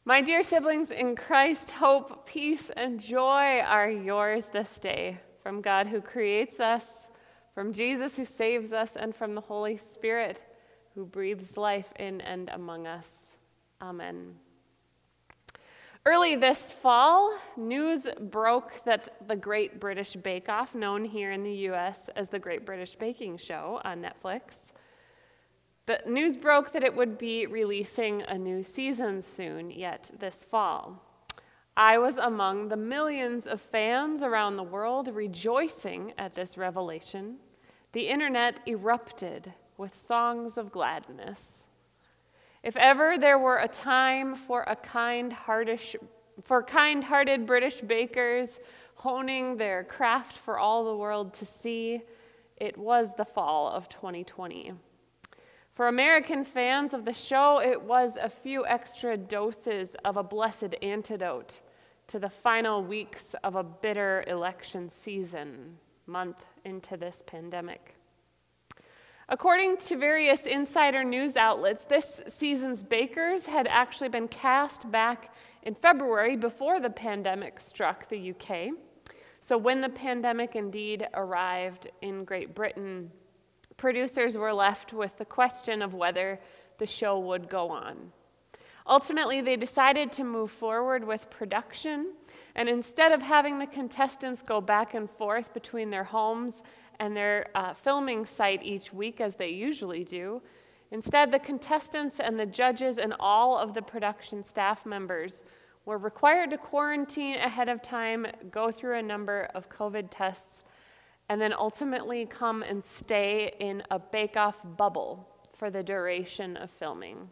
My dear siblings in Christ, hope, peace, and joy are yours this day from God who creates us, from Jesus who saves us, and from the Holy Spirit who breathes life in and among us. Amen. Early this fall, news broke that the Great British Bake Off, known here in the U.S. as the Great British Baking Show on Netflix, the news broke that it would be releasing a new season soon, yet this fall. I was among the millions of fans around the world rejoicing at this revelation. The internet erupted with songs of gladness. If ever there were a time for kind-hearted British bakers honing their craft for all the world to see, it was the fall of 2020. For American fans of the show, it was a few extra doses of a blessed antidote to the final weeks of a bitter election season, month into this pandemic. According to various insider news outlets, this season's bakers had actually been cast back in February before the pandemic struck the UK. So when the pandemic indeed arrived in Great Britain, producers were left with the question of whether the show would go on. Ultimately, they decided to move forward with production, and instead of having the contestants go back and forth between their homes and their filming site each week as they usually do, instead the contestants and the judges and all of the production staff members were required to quarantine ahead of time, go through a number of COVID tests, and then ultimately come and stay in a bake-off bubble for the duration of filming.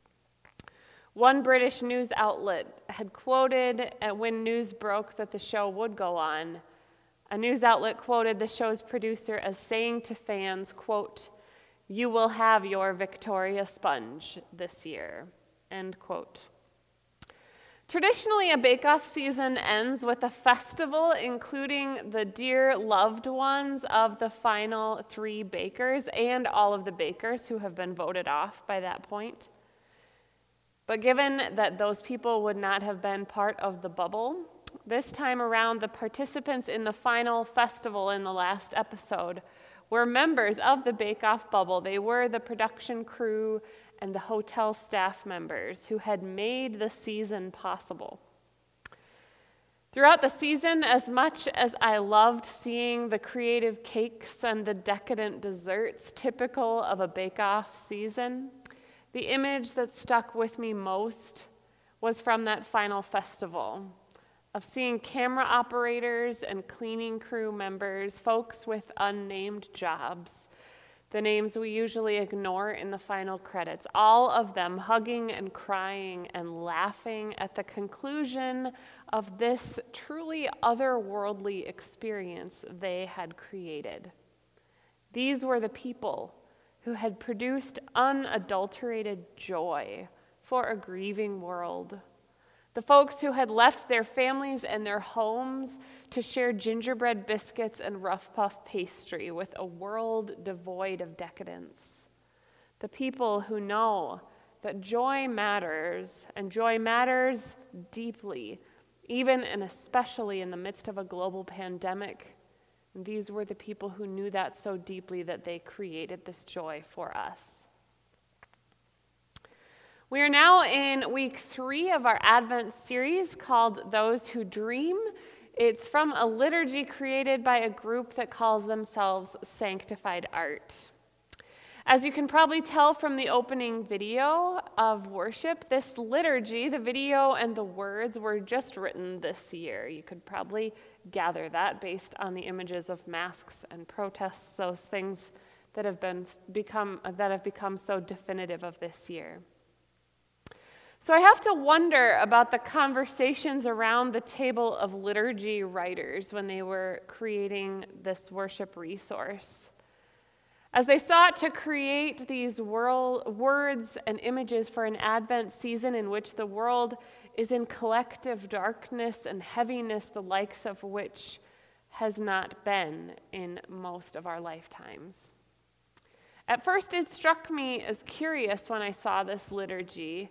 One British news outlet had quoted, when news broke that the show would go on, a news outlet quoted the show's producer as saying to fans, quote, "You will have your Victoria Sponge this year," end quote. Traditionally, a bake-off season ends with a festival including the dear loved ones of the final 3 bakers and all of the bakers who have been voted off by that point. But given that those people would not have been part of the bubble, this time around the participants in the final festival in the last episode were members of the bake-off bubble. They were the production crew and the hotel staff members who had made the season possible. Throughout the season, as much as I loved seeing the creative cakes and the decadent desserts typical of a bake-off season, the image that stuck with me most was from that final festival, of seeing camera operators and cleaning crew members, folks with unnamed jobs, the names we usually ignore in the final credits, all of them hugging and crying and laughing at the conclusion of this truly otherworldly experience they had created. These were the people who had produced unadulterated joy for a grieving world. The folks who had left their families and their homes to share gingerbread biscuits and rough puff pastry with a world devoid of decadence. The people who know that joy matters, and joy matters deeply, even and especially in the midst of a global pandemic. And these were the people who knew that so deeply that they created this joy for us. We are now in week 3 of our Advent series called Those Who Dream. It's from a liturgy created by a group that calls themselves Sanctified Art. As you can probably tell from the opening video of worship, this liturgy, the video and the words, were just written this year. You could probably gather that based on the images of masks and protests, those things that have become so definitive of this year. So I have to wonder about the conversations around the table of liturgy writers when they were creating this worship resource. As they sought to create these words and images for an Advent season in which the world is in collective darkness and heaviness, the likes of which has not been in most of our lifetimes. At first, it struck me as curious when I saw this liturgy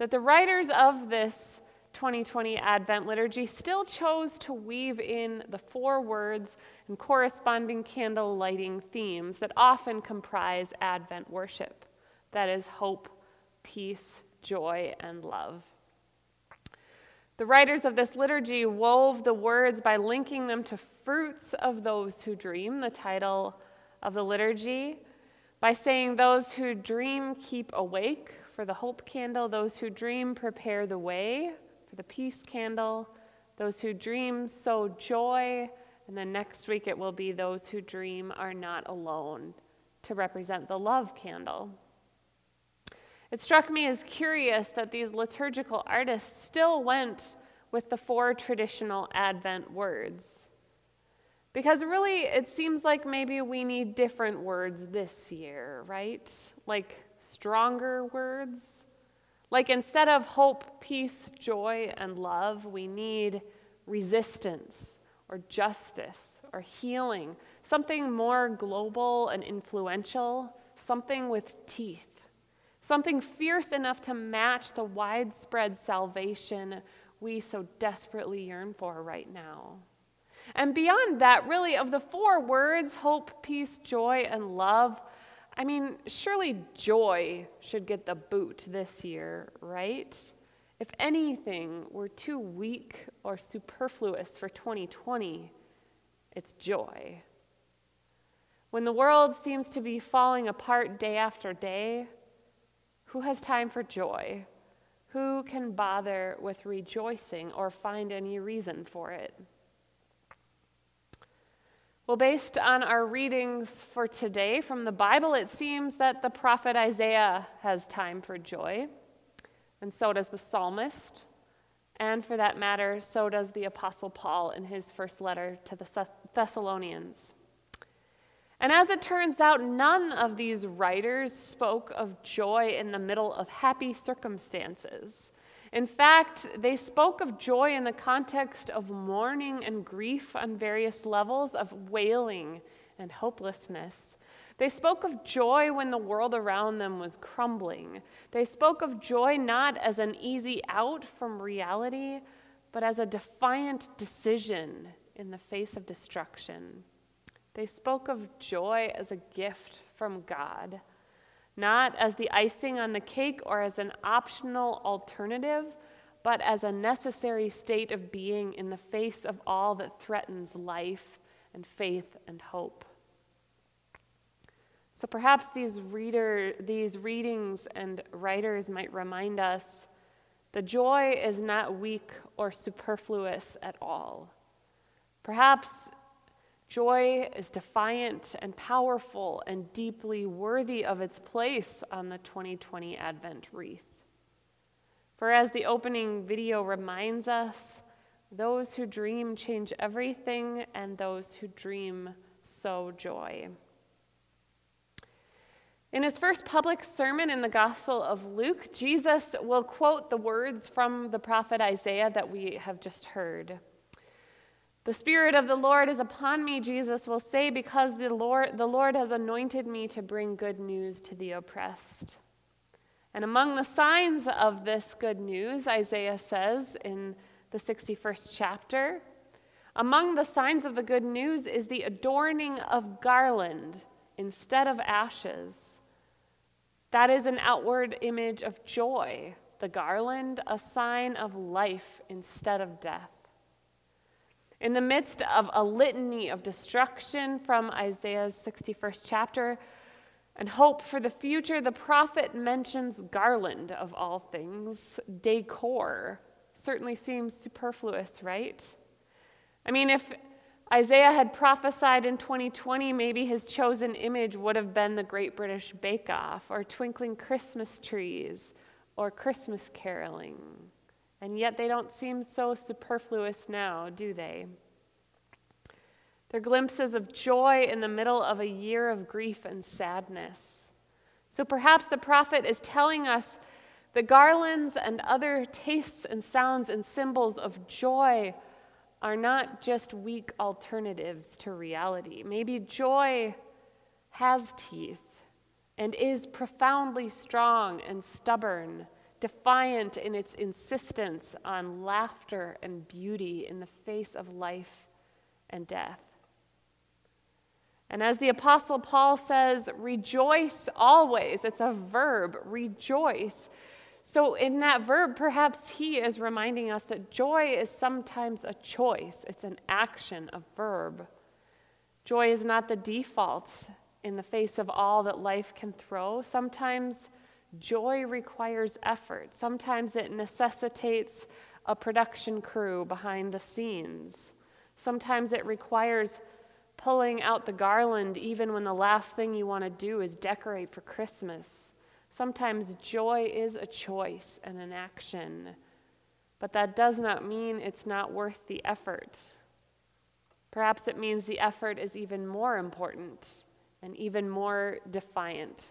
that the writers of this 2020 Advent liturgy still chose to weave in the 4 words and corresponding candle lighting themes that often comprise Advent worship. That is hope, peace, joy, and love. The writers of this liturgy wove the words by linking them to fruits of those who dream, the title of the liturgy, by saying those who dream keep awake for the hope candle, those who dream prepare the way for the peace candle, those who dream sow joy, and then next week it will be those who dream are not alone to represent the love candle. It struck me as curious that these liturgical artists still went with the 4 traditional Advent words. Because really, it seems like maybe we need different words this year, right? Like stronger words. Like instead of hope, peace, joy, and love, we need resistance or justice or healing, something more global and influential, something with teeth. Something fierce enough to match the widespread salvation we so desperately yearn for right now. And beyond that, really, of the 4 words, hope, peace, joy, and love, I mean, surely joy should get the boot this year, right? If anything were too weak or superfluous for 2020, it's joy. When the world seems to be falling apart day after day, who has time for joy? Who can bother with rejoicing or find any reason for it? Well, based on our readings for today from the Bible, it seems that the prophet Isaiah has time for joy, and so does the psalmist, and for that matter, so does the Apostle Paul in his first letter to the Thessalonians. And as it turns out, none of these writers spoke of joy in the middle of happy circumstances. In fact, they spoke of joy in the context of mourning and grief on various levels, of wailing and hopelessness. They spoke of joy when the world around them was crumbling. They spoke of joy not as an easy out from reality, but as a defiant decision in the face of destruction. They spoke of joy as a gift from God, not as the icing on the cake or as an optional alternative, but as a necessary state of being in the face of all that threatens life and faith and hope. So perhaps these readings and writers might remind us the joy is not weak or superfluous at all. Perhaps joy is defiant and powerful and deeply worthy of its place on the 2020 Advent wreath. For as the opening video reminds us, those who dream change everything, and those who dream sow joy. In his first public sermon in the Gospel of Luke, Jesus will quote the words from the prophet Isaiah that we have just heard. The Spirit of the Lord is upon me, Jesus will say, because the Lord has anointed me to bring good news to the oppressed. And among the signs of this good news, Isaiah says in the 61st chapter, among the signs of the good news is the adorning of garland instead of ashes. That is an outward image of joy, the garland, a sign of life instead of death. In the midst of a litany of destruction from Isaiah's 61st chapter and hope for the future, the prophet mentions garland of all things. Decor certainly seems superfluous, right? I mean, if Isaiah had prophesied in 2020, maybe his chosen image would have been the Great British Bake Off or twinkling Christmas trees or Christmas caroling. And yet they don't seem so superfluous now, do they? They're glimpses of joy in the middle of a year of grief and sadness. So perhaps the prophet is telling us the garlands and other tastes and sounds and symbols of joy are not just weak alternatives to reality. Maybe joy has teeth and is profoundly strong and stubborn, defiant in its insistence on laughter and beauty in the face of life and death. And as the Apostle Paul says, rejoice always. It's a verb, rejoice. So in that verb, perhaps he is reminding us that joy is sometimes a choice. It's an action, a verb. Joy is not the default in the face of all that life can throw. Sometimes joy requires effort. Sometimes it necessitates a production crew behind the scenes. Sometimes it requires pulling out the garland even when the last thing you want to do is decorate for Christmas. Sometimes joy is a choice and an action, but that does not mean it's not worth the effort. Perhaps it means the effort is even more important and even more defiant.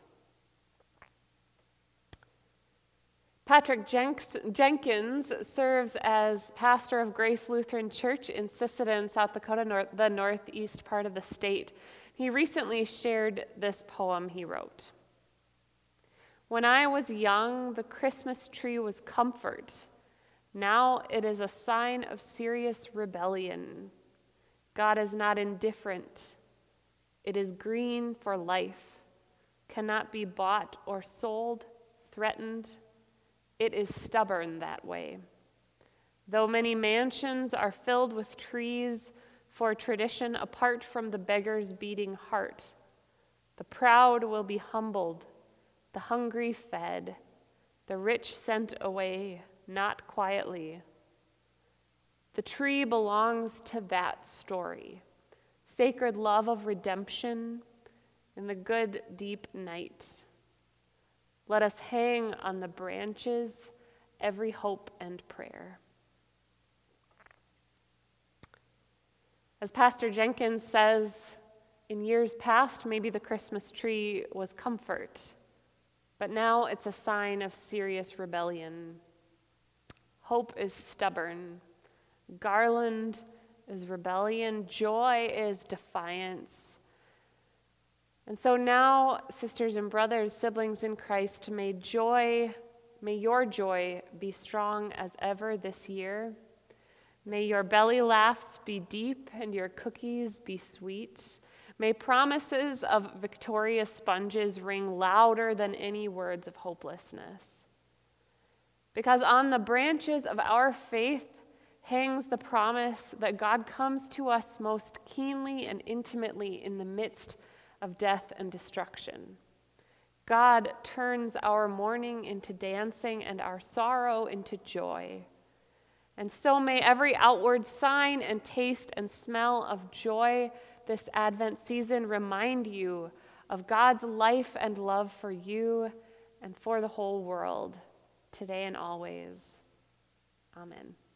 Patrick Jenkins serves as pastor of Grace Lutheran Church in Sisseton, in South Dakota, the northeast part of the state. He recently shared this poem he wrote. When I was young, the Christmas tree was comfort. Now it is a sign of serious rebellion. God is not indifferent. It is green for life, cannot be bought or sold, threatened. It is stubborn that way. Though many mansions are filled with trees for tradition apart from the beggar's beating heart, the proud will be humbled, the hungry fed, the rich sent away, not quietly. The tree belongs to that story, sacred love of redemption in the good deep night. Let us hang on the branches every hope and prayer. As Pastor Jenkins says, in years past, maybe the Christmas tree was comfort, but now it's a sign of serious rebellion. Hope is stubborn. Garland is rebellion. Joy is defiance. And so now, sisters and brothers, siblings in Christ, may your joy be strong as ever this year. May your belly laughs be deep and your cookies be sweet. May promises of victorious sponges ring louder than any words of hopelessness. Because on the branches of our faith hangs the promise that God comes to us most keenly and intimately in the midst of death and destruction. God turns our mourning into dancing and our sorrow into joy. And so may every outward sign and taste and smell of joy this Advent season remind you of God's life and love for you and for the whole world, today and always. Amen.